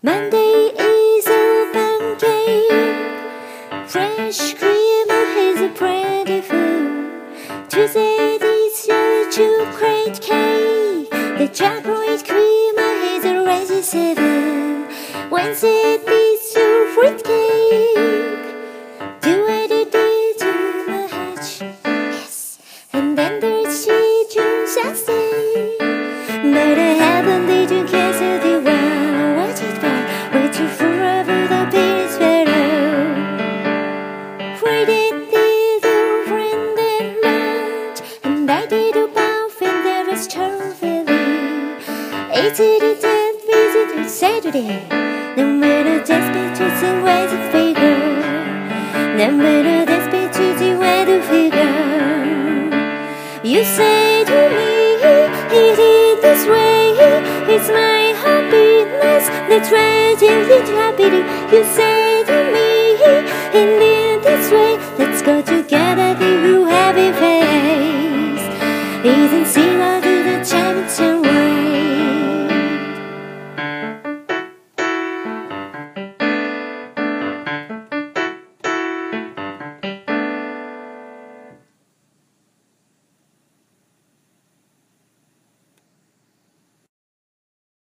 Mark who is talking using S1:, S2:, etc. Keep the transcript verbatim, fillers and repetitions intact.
S1: Monday is a pancake, fresh cream is a plentiful. Tuesday is a chocolate cake, the chocolate cream is a rosy seven. Wednesday is a fruit cake, do I do this too much? Yes. And then there's June Saturday, but I haven't did you guess it well. Watch it back, wait you forever, the pain is better. Friday did a friend and lunch, and I did a bath in the restaurant valley. Eight did that visit Saturday, no matter that's pictures and ways of figure. No matter that's pictures and ways of figure. You say to me, it is this way, it's my happiness that's relatively happy. You say to me, in